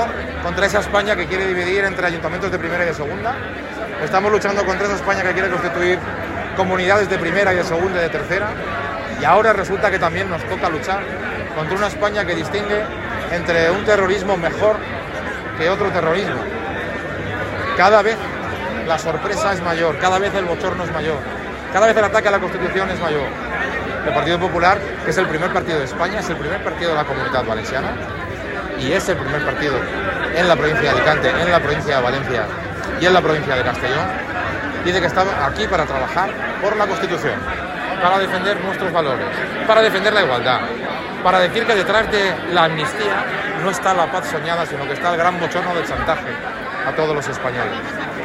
contra esa España que quiere dividir entre ayuntamientos de primera y de segunda. Estamos luchando contra esa España que quiere constituir comunidades de primera y de segunda y de tercera. Y ahora resulta que también nos toca luchar contra una España que distingue entre un terrorismo mejor que otro terrorismo. Cada vez la sorpresa es mayor, cada vez el bochorno es mayor, cada vez el ataque a la Constitución es mayor. El Partido Popular, que es el primer partido de España, es el primer partido de la Comunidad Valenciana y es el primer partido en la provincia de Alicante, en la provincia de Valencia y en la provincia de Castellón, dice que está aquí para trabajar por la Constitución, para defender nuestros valores, para defender la igualdad, para decir que detrás de la amnistía no está la paz soñada, sino que está el gran bochorno del chantaje a todos los españoles.